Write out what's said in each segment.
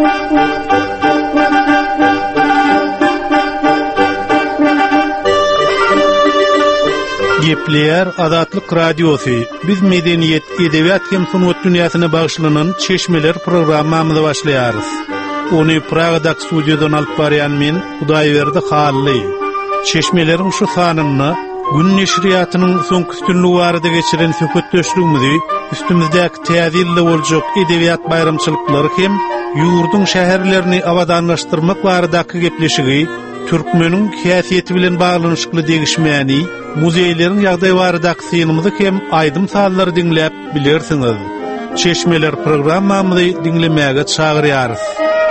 Gepler Azatlyk Radiosu. Biz medeniyet, edebiyat hem sunat dünýäsyna bagyşlanan Çeşmeler programmamyzy başlaýarys. Ony Praga'da studiodan alyp barýan men Hudaýberdi Hally. Çeşmelerin şu sanyny gün neşriýatynyň soňky üstünligi barada geçiren söhbetleşigimizi, üstümizdäki täzirli boljak edebiyat bayramçylyklary hem ýurdun şäherlerini awadanlaşdyrmak baradaky gepleşigi, türkmeniň häsiýeti bilen baglanyşykly degişmäni, muzeýlerin ýagdaýy baradaky synymyzy hem aýdym sallary dinläp bilersiňiz. Çeşmeler programmamyzy dinlemäge çagyrýarys.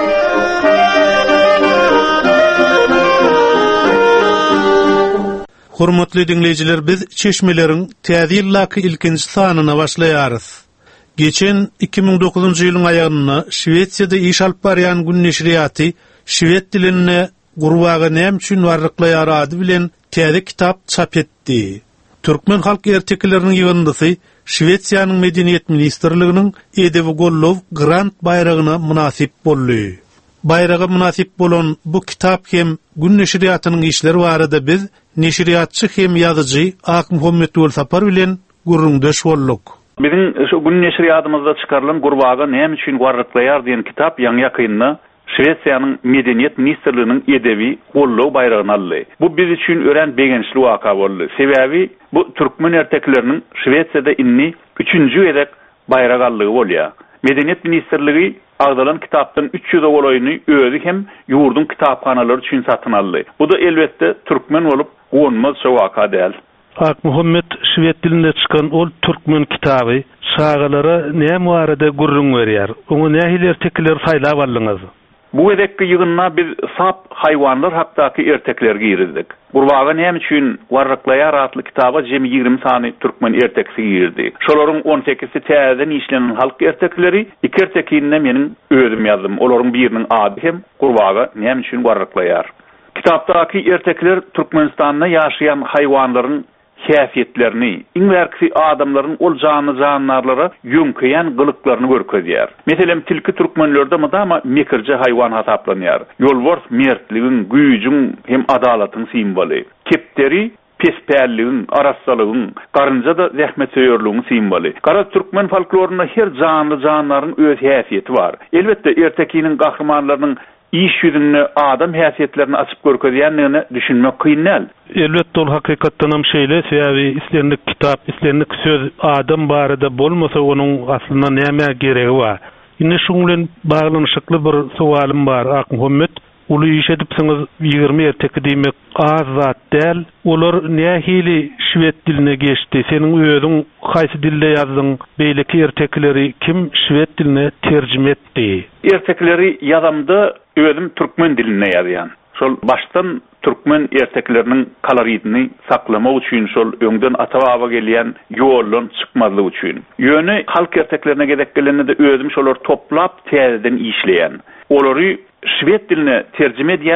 Hormatly dinleýijiler, biz Çeşmelerin täzirlaky ilkinji sanyna başlaýarys. Geçen 2009-njy ýylyň aýagyna Şwetsiýada iş alyp barýan gün neşriýaty şwed diline gurbaga näme üçin warlyklaýar ady bilen täze kitap çap etdi. Türkmen halk ertekleriniň ýygyndysy Şwetsiýanyň Medeniýet Ministrliginiň edebi gollow grant bayragyna munasip boldy. Bayraga munasip bolan bu kitap hem gün neşriýatynyň işleri barada biz neşriýatçy hem ýazyjy Ak Muhammed Sapar bilen gurrundaş bolduk. Bizim şu gün neşriýatymyzda çykarylan Gurbaga näme üçin warlyklaýar diýen kitap ýaňy ýakynda Şwetsiýanyň Medeniýet Ministrliginiň edebi gollow bayragyny aldy. Bu biz üçin ören begençli waka boldy. Sebäbi bu türkmen ertekleriniň Şwetsiýada inni 3-nji edek bayrag aldygy bolýar. Medeniýet Ministrligi agdalan kitapdan 300 goloyny özü hem ýurdun kitaphanalary üçin satyn aldy. Bu da elbetde türkmen bolup gonmaz waka däl. Ak Muhammed şwed dilinde çykan ol türkmen kitaby şagalara näme barada gurrun berýär? Oňa nähili ertekler saýlap aldyňyz? Bu edekki ýygyna biz sap haýwanlar hakdaky ertekler girizdik. Gurbaga näme üçin warlyklaýar atly kitaba jemi 20 sany türkmen erteksi girdi. Şolaryň 18-si täzeden işlenen halk ertekleri, iki ertekinde meniň özüm ýazdym. Olaryň biriniň ady hem Gurbaga näme üçin warlyklaýar. Kitapdaky ertekler Türkmenistanda ýaşaýan haýwanlaryň häsiýetlerini, iňwerki adamlaryň ol janlarlara ýöňkeýän gylyklaryny görkezýär. Meselem tilki türkmenlerde mydama mekirji haýwan hasaplanýar. Ýolbors mertligiň, güýjüň hem adalatyň simboly. Kepteri pesperligiň, arassalygyň, garynja da zähmet söýerligiň simboly. Gara türkmen folkloryna her janlaryň öz häsiýeti bar. Elbetde ertekiniň gahrmanlarynyň iş ýüzünde adam häsiýetlerini açyp görkezýändigini düşünmek kynal. Elbetde ol hakykatdan hem şeýle, sebäbi islendik kitap, islendik söz adam barada bolmasa onuň aslynda näme geregi bar? Ine şoň bilen baglanyşykly bir sualym bar, Ak Muhammed. Uly iş edipsiňiz 20 erteki diýmek az zat däl. Olar nähili şwed diline geçdi? Seniň özüň haýsy dilde ýazdyň? Beýleki ertekleri kim şwed diline terjime etdi? Ertekleri ýazamda özüm türkmen diline ýazýan. Şol baştan türkmen ertekleriniň kaloritini saklamak üçin, şol öňden ata-baba gelýän ýoldan çykmazlyk üçin. Ýöne halk erteklerine gedek geleninde özüm şolar toplap täzeden işleýän. Olary şwed diline terjime edýän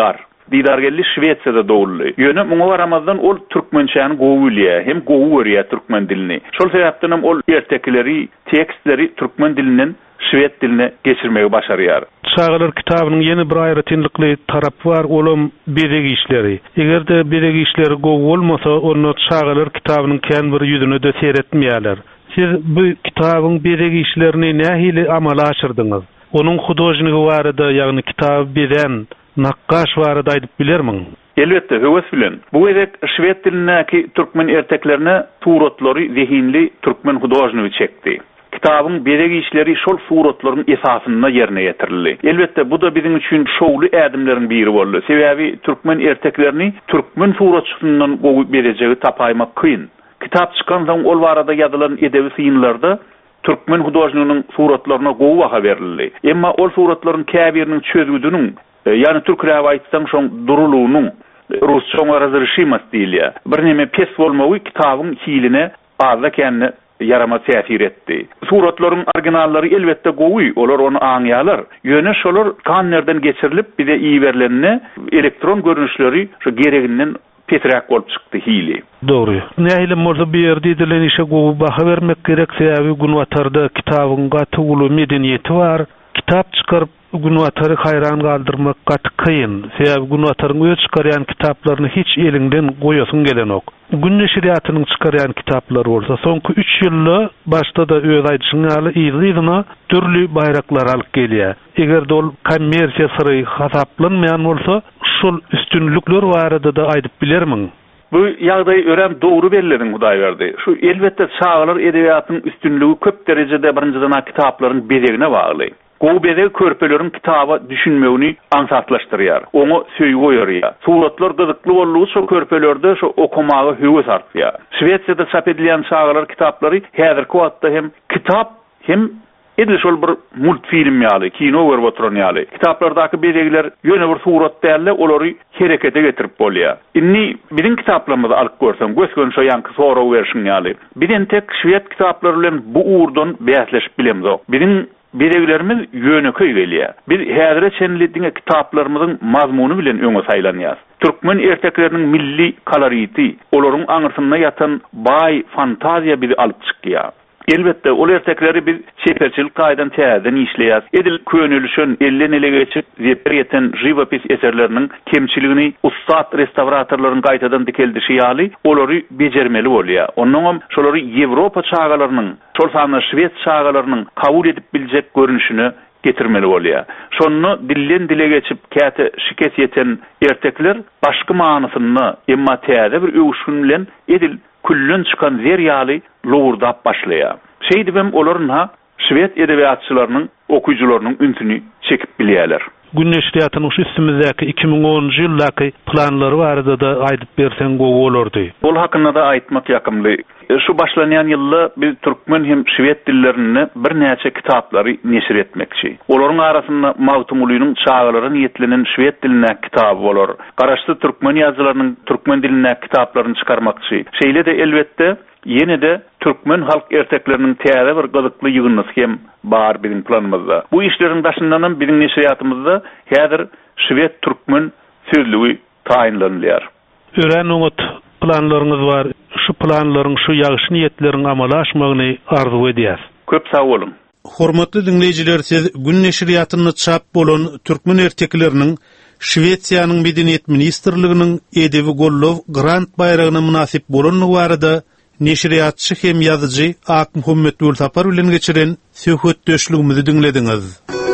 Didar geldi Şwetsiýada dowuldy. Ýöne muňa baramazdan ol türkmençäni gowulýar, hem gowurýar türkmen dilini. Şol sebäpden hem ol ertekleri, tekstleri türkmen dilinden şwed diline geçirmegi başarýar. Şagalar kitabynyň ýeni bir aýratynlykly tarapy bar, olam bedegi işleri. Egerde bedegi işleri gow bolmasa, onu şagalar kitabynyň kän bir ýüzüne de seretmeýärler. Siz bu kitabyň bedegi işlerini nähili amala aşyrdyňyz? Onuň hudojnygy barada, ýagny kitap beden nakkaş barada aýdyp bilermiň? Elbetde, höwes bilen. Bu edek şwed dilinäki türkmen erteklerine suratlary zehinli türkmen hudojnygy çekdi. Kitabın bedegi işleri şol suratlaryň esasynda ýerine ýetirildi. Elbetde bu da bizim üçin şowly ädimleriň biri boldy. Sebäbi türkmen erteklerini türkmen suratçysyndan gowy berejegi tapaýmak kyn. Kitap çykan soň ol barada ýazylan edebi synlarda türkmen hudojnynyň suratlaryna gowy baha berildi. Emma ol suratlaryň käbiriniň çözgüdüniň, ýani türk rawaýatdan şoň durulugynyň rusça razryşymas diýilýär. Bir näme pes bolmagy kitabyň hiline azda kendine yarama täsir etdi. Suratlaryň originallary elbetde gowy, olar onu aňýarlar. Ýöne şolar kannerden geçirilip bize iyi verilenine elektron görünüşleri şu gereginden petrak bolup çykdy hili. Dogry. Nähili morda bir ýerde edilen işe gowy baha bermek gerek, sebäbi gün watarda kitabyň gaty ulu medeniýeti bar. Kitap çykaryp Günwatarı hayran galdyrmak gaty kıyın. Sebäbi Günwataryň öz çykarýan kitaplaryny hiç elinden goýasyn gelenok. Gün neşriýatynyň çykarýan kitaplary bolsa, soňky 3 ýylda başda da öz aýdyşyny ýaly ýygyna türli baýraklar alyp gelýär. Eger de ol kommersiýa syry hasaplanmaýan bolsa, şol üstünlükler barada da aýdyp bilermiň. Bu ýagdaý örem dogry belleriniň Hudaý berdi. Şu elbetde çağlar edebiýatynyň üstünlügi köp derejede birinciden kitaplaryň bedegine bagly. Gowy bedeg körpeleriň kitaba düşünmegini ansatlaşdyrýar. Onu söýüp goýarýar. Suratlar gyzykly bolýar, şo körpelerde şo okumagy höwes artýar. Şweýçede çap edilen çağlar kitaplary häzirki wagtda hem kitap hem edil şol bir multfilm ýaly, kino görüp oturan ýaly. Kitaplardaky bedegler ýöne bir surat dälle, olary herekete getirip bolýar. Inni biziň kitaplarymyzda alyp görsen, gösgön şo ýanky soraw berşin ýaly. Biziň tek şwed kitaplary bilen bu uğurdan bäsleşip bilemzok. Biziň bedeglerimiz ýöneki gelýär. Biz häzire çenlediňe kitaplarymyzyň mazmuny bilen öňe saýlanýar. Türkmen ertekleriniň milli koloryty, olaryň aňyrsyna ýatan baý fantaziýa bizi alyp çykýar. Elbette ol ertekleri biz çeperçilik gaýdan täzeden işleýär. Edil könülüşün elden ele geçip zeper ýeten живопись eserleriniň kemçiligini ustad restavratorlaryň gaýtadan dikeldişi ýaly olary bejermeli bolýar. Onuň şolary Ýewropa çağalarynyň, şol sany Şwed çağalarynyň kabul edip biljek görünüşini getirmeli bolýar. Şonu dillen dile geçip käte şikes ýeten ertekler başga manysyny emma täze bir öwüşün bilen edil küllün çıkan zer ýaly lowurdap başlaýar. Şeýdibem olaryň Şwed edebiýatçylarynyň, okuyjularynyň ünsüni çekip bilýärler. Gün neşriýatynyň şu üstümizdäki 2010-njy ýyldaky planlary barada da aýdyp berseň gowy bolardy. Ol hakynda da aýtmak ýakymly. Şu başlanýan ýylda biz türkmen hem şwed dillerini bir näçe kitaplary neşir etmekçi. Olaryň arasynda Mawtum Ulynyň çağalary niýetlenen şwed diline kitap bolar. Garaşdy türkmen ýazgylarynyň türkmen diline kitaplaryny çykarmakçy. Şeýle de elbetde ýene de türkmen halk ertekleriniň täze bir gyzykly ýygyny hem bar bizim planymyzda. Bu işleriň başyndan biziň neşriýatymyzda häzir şwed türkmen sözlügi taýinlanýar. Ören umut planlaryňyz bar. Şu planlaryň, şu ýagşy niýetleriň amala aşmagyny arzu edýär. Köp sag bolun. Hormatly dinleýijiler, siz gün neşriýatyny çap bolan türkmen ertekleriniň Şweýçýanyň medeniýet ministrliginiň edebi gollow grant baýragyna münasip bolanlygy barada neşriýatçy hem ýazyjy Ak Muhammed Gülsapar bilen geçiren söhbetdeşligimizi dinlediňiz.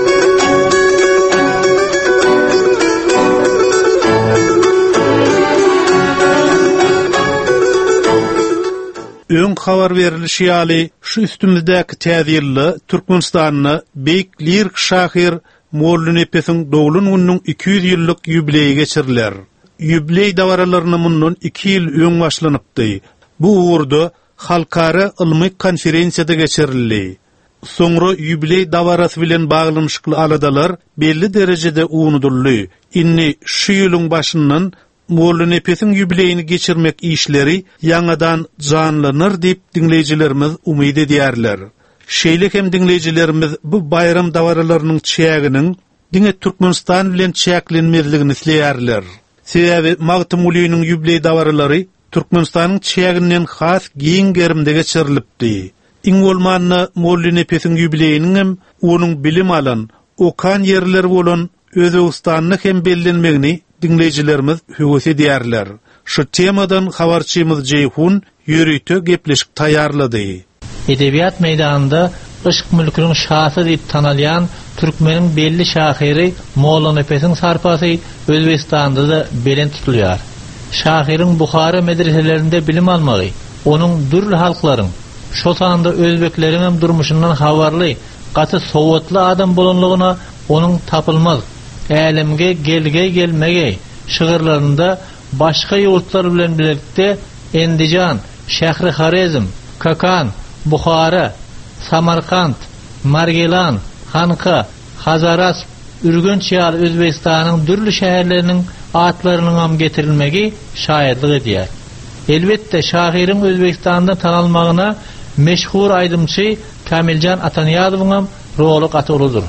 Öň habar berilişi ýaly şu üstümizdäki täzirli Türkmenistanyny beýik lirik şahyr Molla Nepesiň dogulun günüň 200 ýyllyk ýubileýi geçiriler. Ýubileý dawaralaryny mundan 2 ýyl öň başlanypdy. Bu uğurda halkara ilmi konferensiýada geçirildi. Soňra ýubileý dawarasy bilen baglanşykly aladalar belli derejede unuturly. Inni şu ýylyň başyndan Molla Nepesiň ýubileýini geçirmek işleri ýangadan janlanır diýip dinleýijilerimiz umyt edýärler. Şeýle hem dinleýijilerimiz bu bayram dawaralarynyň çäginiň diňe Türkmenistan bilen çäklenmezligini isleýärler. Sebäbi Mawtum Ulynyň ýubileý dawaralary Türkmenistanyň çäginden has giň gerimde geçirilipdi. Iň bolmanyna Molla Nepesiň ýubileýiniň hem onuň bilim alan, okan ýerleri bolan Özbegistanyny hem bellenmegini dinleýijilerimiz höwes edýärler. Şu temadan habarçymyz Jeyhun ýörüýte gepleşik taýýarlady. Edebiýat meýdanynda ışık mülküniň şahsy diýip tanalýan türkmeniň belli şahyry Molla Nepesiň sarpasy Özbegistanda da belen tutulýar. Şahyryň Buhara medreselerinde bilim almagy, onuň dürli halklaryň, şo sanda özbekleriň durmuşyndan habarly, gaty sowatly adam bolanlygyna onuň tapylmaz älemge gelmege şygyrlarynda başga ýurtlar bilen birlikde Endijan, Şähri Harezm, Kakan, Buhara, Samarkand, Margilan, Hanka, Hazaras, Ürgünç ýaly Özbegistanyň dürli şäherleriniň atlarynyň am getirilmegi şaýatlyk edýär. Elbetde şahyryň Özbegistanda tanalmagyna meşhur aýdymçy Kamiljan Ataniýadowyň rolu gatyrlydyr.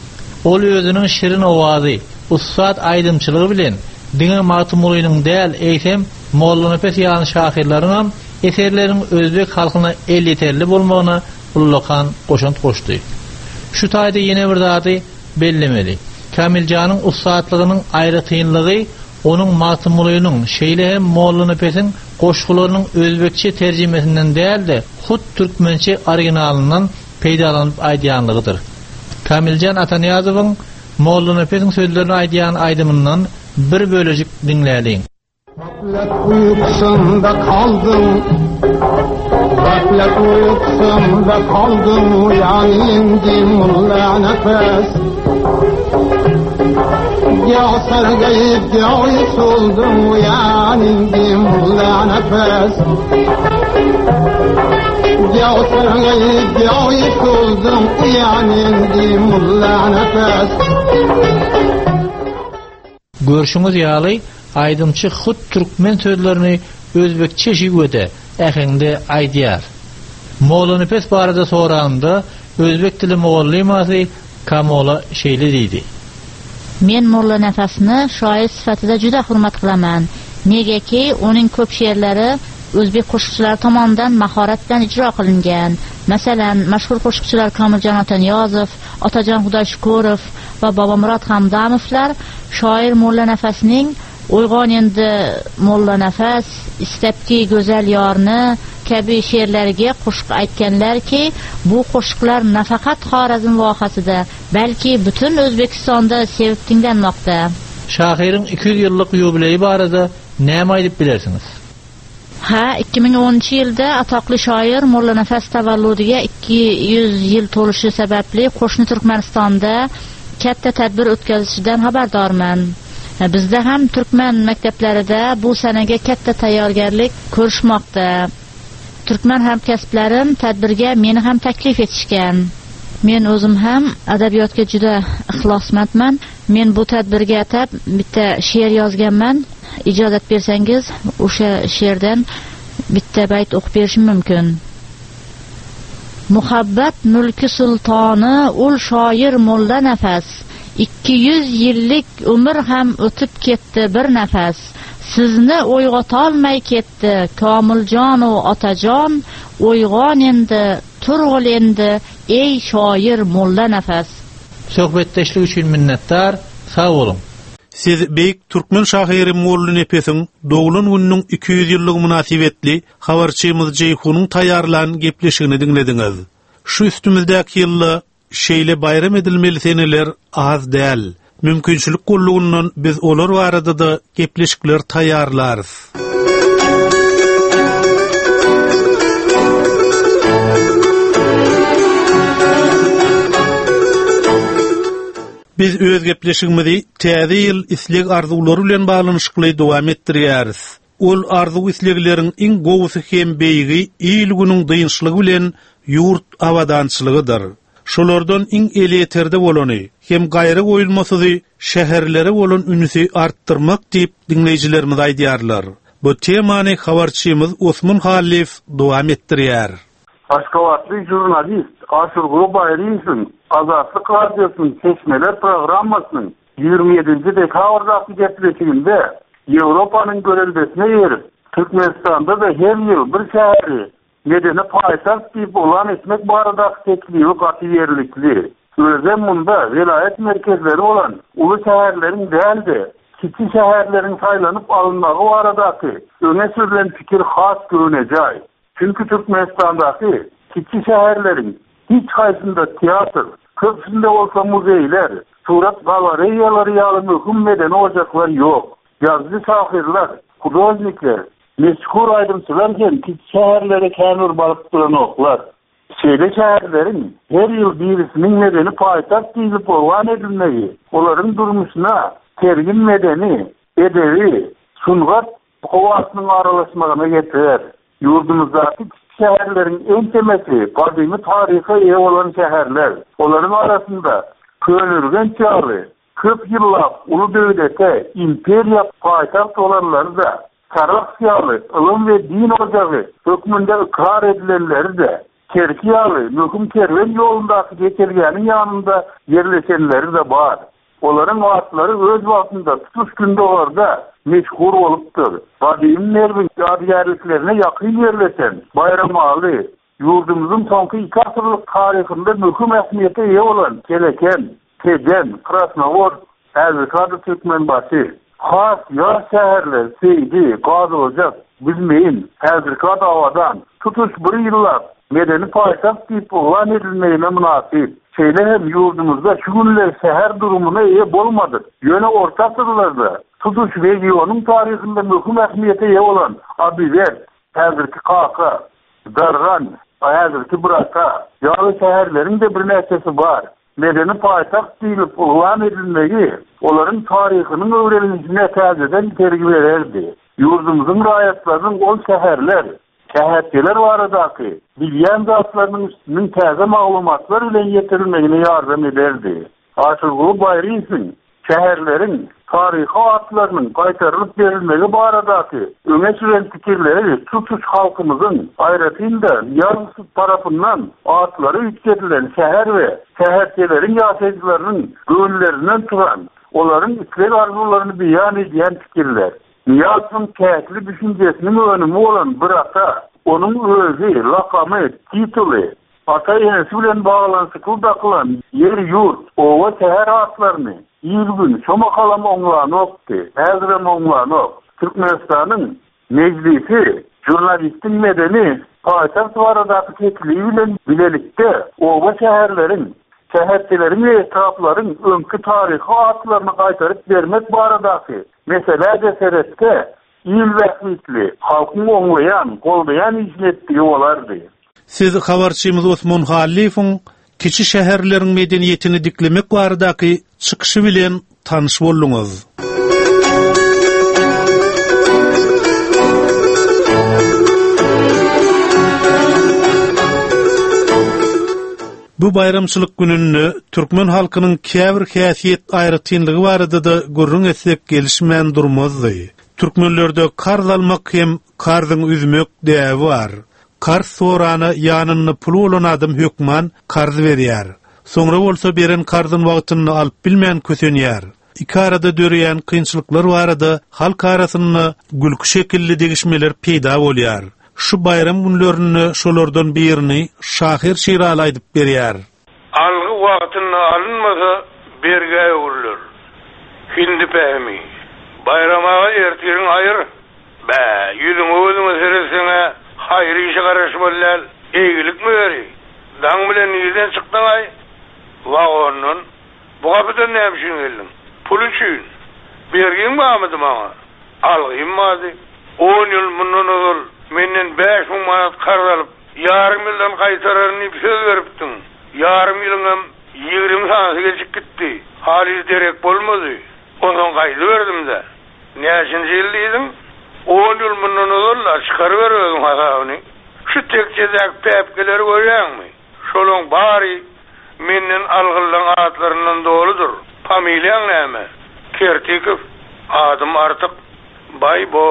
Ol özüniň şirin owazy, ustad aýdymçylygy bilen diňe Mawtum Ulynyň däl eýsem Molla Nepes ýaly şahyrlaryň eserleriň özbek halkyna el ýeterli bolmagyna ullakan goşant goşdy. Şu taýda ýene bir zady bellemeli. Kamiljanın ustaatlygynyň aýratynlygy onun matymlygynyň şeýle hem Molla Nefesiň goşgularynyň özbekçe terjimesinden däldi, hut türkmençe originalynyň peýdalanyp aýdýanlygydyr. Kamiljan Ataniýazowyň Molla Nefesiň sözlerini aýdýan aýdymyndan bir bölejik dinlädiň. Gaflet uykusunda kaldım, gaflet uykusunda kaldım, uyandım Molla Nefes. Ya sargayıp ya uyusuldum, uyandım Molla Nefes. Ya sargayıp ya uyusuldum, uyandım Molla Nefes. Görüşüňiz ýaly aýdymçy hut türkmen sözlerini özbekçe şiwede ähengde aýdýar. Molla Nefes barada soranda özbek dili muallimasy Kamola şeýle diýdi. Men Molla Nefesni şair sifatida juda hurmat qilaman. Negaki onuň köp şeýerleri özbek qoşuqçylary tomonidan mahorat bilen ijro qilingan. Masalan, maşhur qoşuqçylar Kamiljan Ataniýazow, Atajan Hudaýşukurow we Babamurad Hamdamowlar şair Molla Nefesiniň "Uýgan endi Molla Nefes, istepki gözel ýaryny" kabi şeýerlerige qoşuq aýtganlar ki, bu qoşuqlar nafaqat Xorazm wakasyda, belki bütün Özbekistan'da sevip dinlenmekde. Şahyryň 200 ýyllyk ýubileyi barada näme aýdyp bilersiňiz? 2010 ýylda atakly şair Molla Nefes tavalludyga 200 ýyl toluşy sebäpli Qoşny Türkmenistanda katta tadbir ötkazishidan habardarman. Bizde hem Türkmen mekteplerinde bu senege katta taýýargarlyk görüşmekde. Türkmen hamkasplarim tadbirge meni hem taklif etişken. Men özüm hem adabiyotga juda ihlasmandman. Men bu tadbirge atap bitta şeýer ýazganman. İcazat bersengiz, o'sha şeýerden bitta bayt okup berişim mümkin. Muhabbat mülki sultany ul şair Molla Nefes. 200 ýyllyk ömür hem ötüp ketdi bir nefes. Sizni oýgatolmay ketdi Kamiljan o Atajan, oýgan endi turgul endi ey şair Molla Nefes. Söhbetdeşlik üçin minnetdar, sağ bolun. Siz beýik türkmen şahyry Molla Nefesiň dogulun günüň 200 ýyllyk münasibetli habarçymyz Jeyhunyň taýýarlanan gepleşigini dinlediňiz. Şu üstümizdäki ýylda şeýle bayram edilmeli seneler az däl. Mümkinçilik gollugundan biz olar barada da gepleşikler taýýarlarys. Biz öz gepleşigimizi täze ýyl isleg arzulary bilen baglanyşykly dowam etdirýäris. Ol arzu islegleriň iň gowsy hem beýigi ýyl günüň dynçylygy bilen ýurt awadançylygydyr. Şolardan iň eleýeterde bolany hem gaýry goýulmasyzy şäherlere bolan ünüsi artdyrmak diýip dinleýijilerimiz aýdýarlar. Bu temany habarçymyz Osman Halif dowam etdirýär. Aşgabatly jurnalist Aşurgu Baýryň Azatlyk Radiosynyň Çeşmeler programmasynyň 27 dekabrdaky gepleşiginde Ýewropanyň görelbesine ýerip Türkmenistanda da her ýyl bir şäheri medeni paýtagt diýip ulan etmek baradaky teklibi gaty ýerlikli. Özem munda vilayet merkezleri olan ulu şäherleriň däldi, kiçik şäherleriň saýlanyp alynmagy baradaky öňe sürülen pikir has görünejek. Çünkü Türkmenistandaky kiçik şäherleriň hiç kaysında tiyatr, köpsünde olsa muzeyler, surat galeriyaları ýaly möhüm medeni ocaklar yok. Yazgı şahirler, hudojnikler, meşhur aydımçılar hem kiçik şäherlere känur balyp duran oklar. Şeýle şäherleriň her ýyl birisiniň medeni paýtagt diýilip owan edilmegi, olaryň durmuşyna tergin medeni, edebi, sungat howasynyň aralaşmagyna getirer. Ýurdumyzdaky şäherleriň en temesi, gadymy taryhy ýa bolan şäherler. Olaryň arasynda könürgen çaly, köp ýyllap uly döwlete, imperiýa paýtagt bolanlary da, Sarak ýaly, ılym we din ojagy hökmünde ikrar edilenleri de, Kerki ýaly, möhüm kerwen ýolundaky geçirgäniň ýanynda ýerleşenleri de bar. Olaryň atlary öz wagtynda tutuş günde orada meşhur bolupdyr. Gadymy nerwin ýadygärliklerine ýakyn ýerleşen Bayramaly ýurdumyzyň soňky 2 asyrlyk taryhynda möhüm ähmiýete ýa bolan keleken Tejen, Krasnogor, Azerbaycan Türkmenbaşı, has yar şehirler, Seydi, Gazolcak, bilmeyin, Azerbaycan havadan, tutuş bir yıllar, medeni payitaht deyip ulan edilmeyine münasip. Şeyle hem yurdumuzda şu günler şehir durumuna iyi bolmadı. Yöne orta sırlarda, tutuş regionun tarihinde mühim ehemmiyete iyi olan Abiver, Hazırki Kaka, Darran, Hazırki Braka, yalı şehirlerin de bir neçesi var. Medeni payitaht deyip ulan edilmeyi, onların tarihinin öğrenilmesine tezeden tergib ederdi. Yurdumuzun rayetlerinin ol şehirler, şehirler varadaki bilyen zatlarının üstünün taze mağlumatlar ile yetirilmegine yardım ederdi. Aşırgılı bayrıyısın, şehirlerin tarihi atlarının kaytarılıp verilmegi baradaki öne süren fikirleri tutuş halkımızın hayretinde yargısız tarafından atları yüksetilen şehir ve şehircilerin yaşayıcılarının gönüllerinden turan, onların istek arzularını beyan ediyen fikirler. Niyazın kehli düşüncesinin önümü olan bıraka, onun özü, lakamı, tituli, ata yenisi bilen bağlantısıklı dakılan yer yurt, ova şehir atlarını, İlgün, Şomakalam onlanoktu, Ezrem onlanok, Türkmenistan'ın meclisi, jurnalistin medeni, payitaht varadaki tekliğiyle bilelikte, ova şehirlerin, şehircilerin ve etrafların önkü tarihi atlarını kaytarıp vermek baradaki, mesela deserette, il vekmitli, halkın onlayan, koldayan hizmetliği olardı. Siz habarçymyz Osman Halif'in kiçi şäherleriň medeniýetini diklemek baradaky çykyşy bilen tanyş bolduňuz. Bu bayramçylyk gününi türkmen halkynyň käbir häsiýet aýrytynlygy barada da görüň etsek gelişmän durmazdy. Türkmenlerde karz almak hem karzyň üzmek däbi bar. Karz sorany ýanyny pul bolan adam hökman karz berýär. Soňra bolsa beren karzyň wagtyny alyp bilmän kösenýär. Iki arada döreýän kynçylyklar barada halk arasyny gülkü şekilli degişmeler peýda bolýar. Şu bayram günlerini şolardan birini Şahir Şirali aýdyp berýär. Algy wagtyny alynmasa berge urulur. Hindi pähmi. Bayramaga ertirin aýyr. Bä, ýüzüň özüňe seresine hayır işe garaşmalar, eýgilik mi beri? Daň bilen ýerden çykdyň ay. Wagonun bu gabydan näme üçin geldin? Pul üçin. Bergin bämidi maňa? Algym mazy. 10 ýyl mundan ol menden 5.000 manat karz alyp, yarım ýyldan gaýtararny söz beripdiň. Yarım ýylyňam 20 sanaty geçip gitdi. Haly derek bolmady. Ondan gaýdy berdim-de. Näçinji ýyldyň? 10 ýyl mundan ol çykar berýärdiň hasabyny. Şu tekçedäk päpkeleri görýärmi? Şolaň bary menden algylan atlaryndan doludur. Familiýaň näme? Kertikow. Adym artyk Baybo.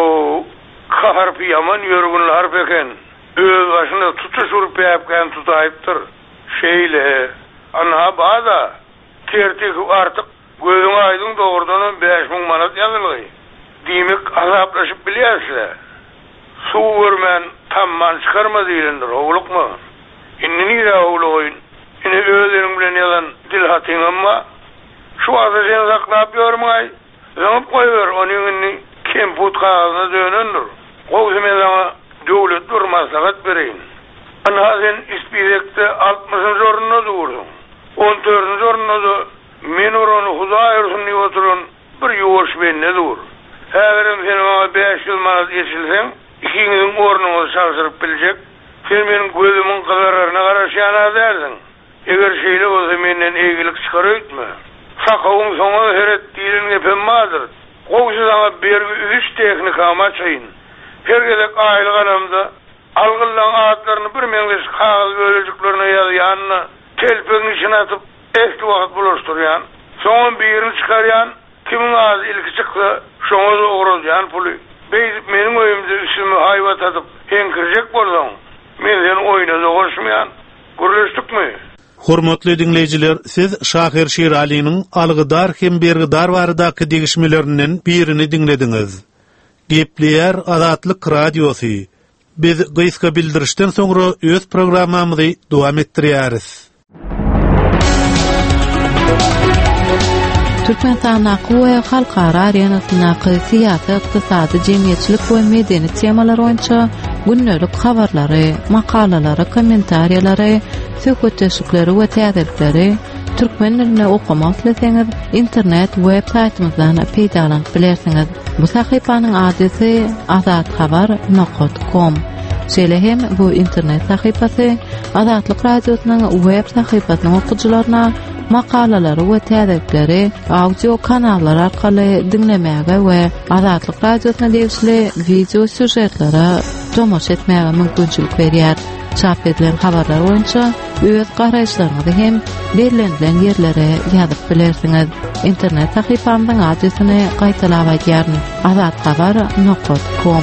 Harp yaman yörgün harp eken. Öz başına tutuş urup päpken tutaýypdyr. Şeýle ana bada Kertikow artyk gözüň aýdyň dogrudan 5.000 manat ýazyly. Diýmek azaplaşyp bilýärsiler. Suw görmän tamman çykarma diýendir, oglukmy? Innini de oglugyň. Ine özleriň bilen ýalan dil hatyň amma şu azajen saklap ýörmüň. Zanyp goýber, onyň kim putgazyna dönendir. Gowsy döwlet bir maslahat bereýin. Ana sen ispidekde 60-njy orunda durdyň. 14-nji orunda da men orany Hudaý ursun diýip oturun bir ýoş benne dur. Häzir sen 5 ýyl manat geçilseň, ikiňiň ornuňy çalşyryp biljek. Sen meniň gözümiň gyzararyna garaşýan derdiň. Eger şeýle bolsa menden eýgilik çykar öýtme. Sakawyň soňa heret diýen gepemmadyr. Gowsy sana bergi 3 tehnika maçyň. Hergelek aýly galamda algylan atlaryny bir meňlis kagaz bölejiklerine ýazýanyny telpegiň içine atyp eski wagt bulaşdyrýan. Soňra birini çykarýan, kimiň az ilki çykdy, şoňa da ogurýan puly. Beýip meniň öýümde üstüme haýwat atyp henkirjek bolsaň, men sen oýnada goşmaýan. Görüşdükmi? Hormatly dinleýijiler, siz Şahir Şirali'niň algydar hem bergidar baradaky degişmelerinden birini dinlediňiz. Gepleýär Azatlyk Radiosi. Biz gyska bildirişden soňra öz programmamyzy dowam etdirýäris. Türkmenistan'daki we halkara arenasyndaki siyasi, ykdysady, jemgyýetçilik we medeni temalar boýunça günnelik habarlary, makalalary, kommentariýalary, söhbetleşikleri we täzelikleri türkmen dilinde okamak ileseňiz internet web saytymyzdan peýdalanyp bilersiňiz. Bu sahypanyň adresi azathabar.com. Şeýle bu internet sahypasy Azatlyk radiosynyň web sahypasynyň okuwçylaryna makalalary we täzelikleri audio kanallar arkaly dinlemäge we Azatlyk radiosyna degişli video süjetlere tomoş etmäge mümkinçilik berýär. Çap edilen habarlar boýunça öz garaýşlaryňyzy hem berilen ýerlere ýazyp bilersiňiz. İnternet sahypamyň adresini gaýtalap aýdýaryn: azathabar.com.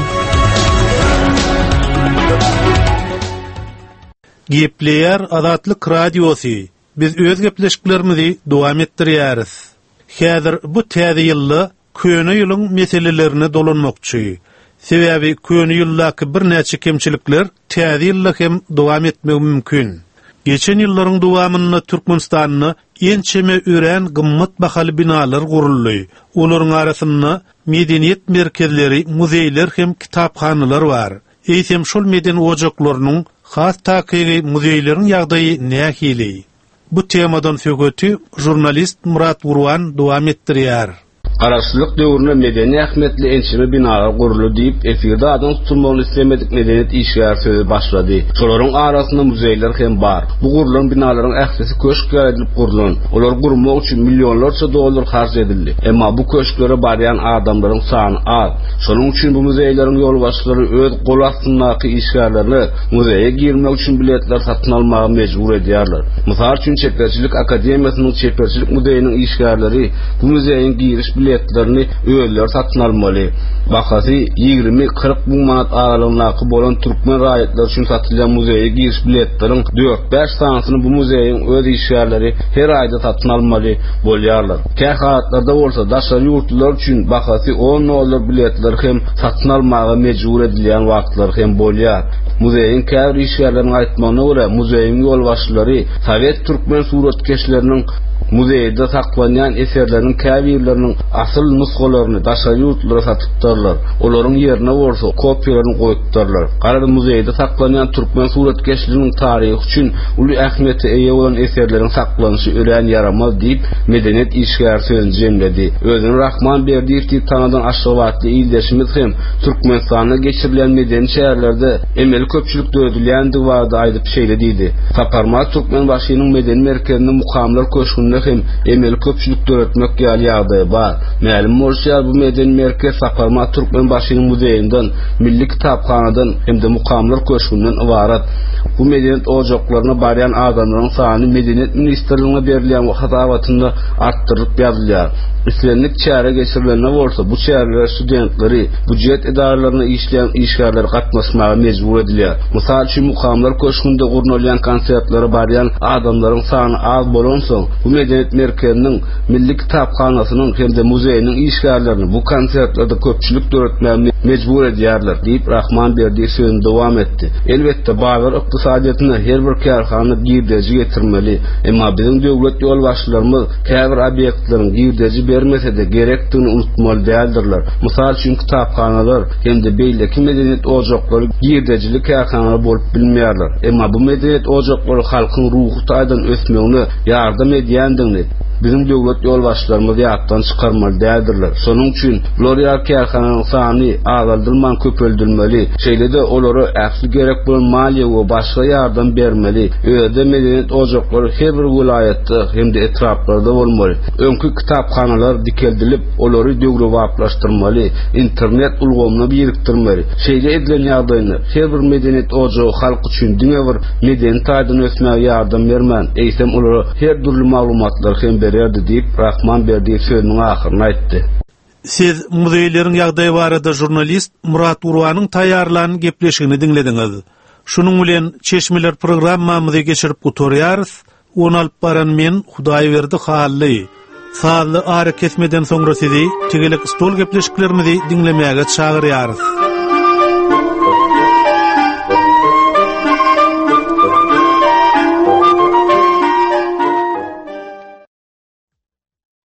Gepleýär Azatlyk radiosy. Biz öz gepleşiklerimizi dowam etdirýäris. Häzir bu täze ýylda köne ýylyň meselelerini dolanmokçy. Sebäbi köne ýyldaky bir näçe kemçilikler täze ýylda hem dowam etmegi mümkin. Geçen ýyllaryň dowamyny Türkmenistanyny ençeme ören gymmat bahaly binalar guruldy. Olaryň arasynda medeniýet merkezleri, muzeýler hem kitapxanalar bar. Eýsem şol meden ojaklarynyň has takygy muzeýleriň ýagdaýy nähili? Bu temadan söhbeti jurnalist Murat Urwan dowam etdirýär. Garaşlyk döwründe medeni ähmetli ençeme binalar guruldy diýip efirde adam tutulmagyny islemedik medeniýet işgär sözi başlady. Şolaryň arasynda muzeýler hem bar. Bu gurulan binalaryň ähsesi köşkler edilip gurulan. Olar gurmak üçin millionlarça dollar harç edildi. Emma bu köşklere barýan adamlaryň sany az. Şonuň üçin bu muzeýleriň ýolbaşçylary öz gol astyndaky işgärlerini muzeýe girmek üçin biletler satyn almagy mejbur edýärler. Mysal üçin Çeperçilik Akademiýasynyň Çeperçilik muzeýiniň işgärleri bu muzeýiň giriş biletlerini öýler satyn almaly. Bahasy 20-40 bin manat aralygyndaky bolan türkmen raýatlar üçin satylýan muzeýe giriş biletleriň 4-5 sanasyny bu muzeýiň öz işgärleri her aýda satyn almaly bolýarlar. Kähalatlarda bolsa daşary ýurtlar üçin bahasy 10 dollar biletler hem satyn almagy mejbur edilýän wagtlar hem bolýar. Muzeýiň käbir işgärleriniň aýtmagyna görä muzeýiň ýolbaşçylary Sowet türkmen suratkeşleriniň muzeýde saklanýan eserleriň käbirleriniň asyl nusgalaryny daşary ýurtlara satypdyrlar. Olaryň ýerine bolsa kopiýalaryny goýupdyrlar. Garada muzeýde saklanýan türkmen suratkeşleriniň taryhy üçin uly ähmiýete eýe bolan eserleriň saklanyşy ören yaramaz diýip medeniýet işgär sözüni jemledi. Özüni Rahman berdiýew diýip tanadan aşgabatly ýyldaşymyz hem Türkmenistanyna geçirilen medeni şäherlerde emel köpçülik döwdülýän diwada aýdyp şeýlediydi. Saparma Türkmen başynyň medeni merkezinde mukamlar köşkünde hem emel köpçülik döretmek ýaly ýagdaý bar. Mälim bolsa bu medeni merkez Saparma Türkmen başynyň muzeýinden, milli kitapxanadan hem de mukamlar köşkünden ibarat. Bu medeniýet ojaklaryna barýan adamlaryň sany medeniýet ministrligine berilýän hatabatynda artdyryp ýazylýar. Üstlenlik çäre geçirilenine bolsa bu çäreler studentleri, budjet idaralaryna işleyen işgärler gatnaşmaga mejbur edilýär. Mysal üçin mukamlar köşkünde gurulýan konsertlere barýan adamlaryň sany az bolan soň bu medeniýet merkeziniň milli kitapxanasynyň hem de muzeýiniň işgärlerini bu konsertlerde köpçülik döretmäge mejbur edýärler diýip Rahman berdiýi sözüni dowam etdi. Elbetde baýlar ykdysadyýatyna her bir kärhana giýdeji getirmeli. Emma bizim döwlet ýolbaşçylarymyz käbir obýektleriň giýdeji bermese de gerekdigini unutmaly däldirler. Mysal üçin kitapxanalar hem de beýleki medeniýet ojaklary giýdejilik kärhanalar bolup bilmeýärler. Emma bu medeniýet ojaklary halkyň ruhy taýdan ösmegine ýardam edýändigini bizim döwlet ýolbaşçylarymyz ýatdan çykarmaly däldirler. Şonuň üçin L'Oreal kärhananyň sany azaldylman köpeldirilmeli. Şeýle-de olary ähli gerek bolan maliýe we başga ýardam bermeli. Öýde medeniýet ojaklary her bir vilayatda hem de etraplarda bolmaly. Öňkü kitapxanalar dikeldilip, olary döwre wagtlaşdyrmaly, internet ulgamyny birikdirmeli. Şeýle edilen ýagdaýda her bir medeniýet ojagy halk üçin diňe bir medeni taýdan ösmäge ýardam bermän. Eýsem olary her türlü maglumatlar hem berýärdi diýip Rahman berdiýi sözüniň ahyryny aýtdy. Siz muzeýleriň ýagdaýy barada jurnalist Murat Urwanyň taýýarlanan gepleşigini dinlediňiz. Şunuň bilen Çeşmeler programmamyzy geçirip gutorýarys. Onu alyp baran men Hudaýberdi Hally. Sazly ara kesmeden soňra sizi tegelik stol gepleşiklerimizi dinlemäge çagyrýarys.